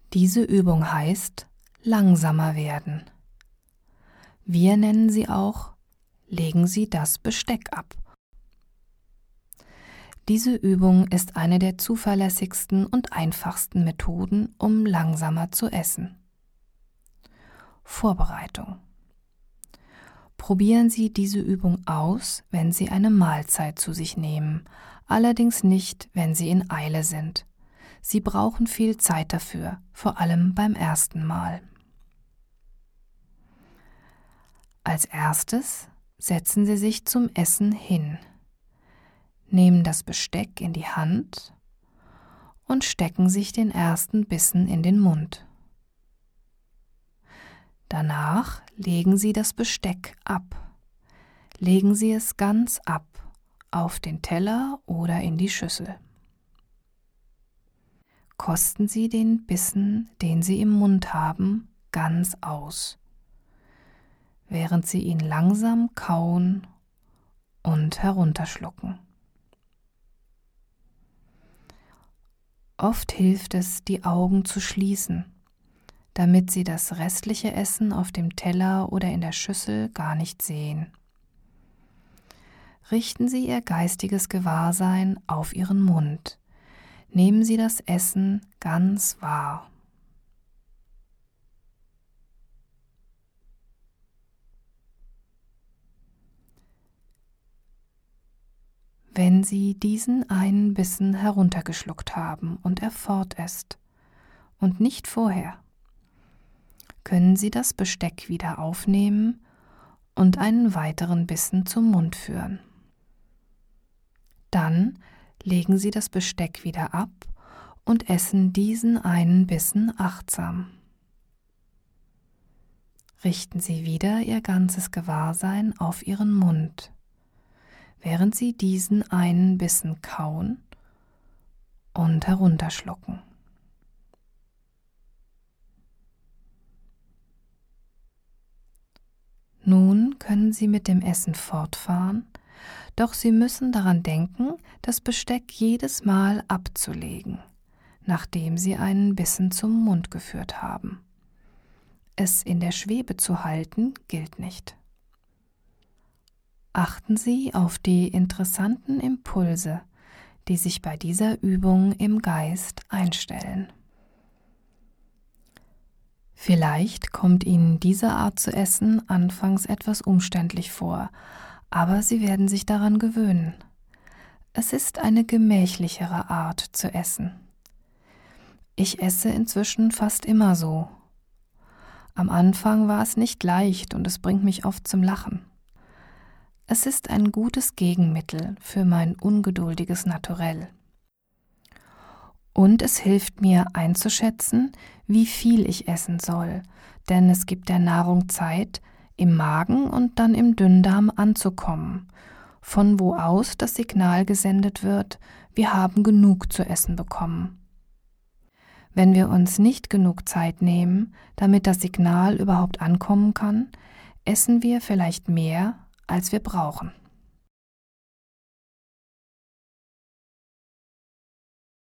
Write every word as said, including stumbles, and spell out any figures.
Diese Übung heißt langsamer werden. Wir nennen sie auch legen Sie das Besteck ab. Diese Übung ist eine der zuverlässigsten und einfachsten Methoden, um langsamer zu essen. Vorbereitung. Probieren Sie diese Übung aus, wenn Sie eine Mahlzeit zu sich nehmen, allerdings nicht, wenn Sie in Eile sind. Sie brauchen viel Zeit dafür, vor allem beim ersten Mal. Als erstes setzen Sie sich zum Essen hin. Nehmen das Besteck in die Hand und stecken sich den ersten Bissen in den Mund. Danach legen Sie das Besteck ab. Legen Sie es ganz ab, auf den Teller oder in die Schüssel. Kosten Sie den Bissen, den Sie im Mund haben, ganz aus, während Sie ihn langsam kauen und herunterschlucken. Oft hilft es, die Augen zu schließen, damit Sie das restliche Essen auf dem Teller oder in der Schüssel gar nicht sehen. Richten Sie Ihr geistiges Gewahrsein auf Ihren Mund. Nehmen Sie das Essen ganz wahr. Wenn Sie diesen einen Bissen heruntergeschluckt haben und er fort ist und nicht vorher, können Sie das Besteck wieder aufnehmen und einen weiteren Bissen zum Mund führen. Dann legen Sie das Besteck wieder ab und essen diesen einen Bissen achtsam. Richten Sie wieder Ihr ganzes Gewahrsein auf Ihren Mund, während Sie diesen einen Bissen kauen und herunterschlucken. Nun können Sie mit dem Essen fortfahren, doch Sie müssen daran denken, das Besteck jedes Mal abzulegen, nachdem Sie einen Bissen zum Mund geführt haben. Es in der Schwebe zu halten, gilt nicht. Achten Sie auf die interessanten Impulse, die sich bei dieser Übung im Geist einstellen. Vielleicht kommt Ihnen diese Art zu essen anfangs etwas umständlich vor, aber Sie werden sich daran gewöhnen. Es ist eine gemächlichere Art zu essen. Ich esse inzwischen fast immer so. Am Anfang war es nicht leicht und es bringt mich oft zum Lachen. Es ist ein gutes Gegenmittel für mein ungeduldiges Naturell. Und es hilft mir einzuschätzen, wie viel ich essen soll, denn es gibt der Nahrung Zeit, im Magen und dann im Dünndarm anzukommen, von wo aus das Signal gesendet wird, wir haben genug zu essen bekommen. Wenn wir uns nicht genug Zeit nehmen, damit das Signal überhaupt ankommen kann, essen wir vielleicht mehr, als wir brauchen.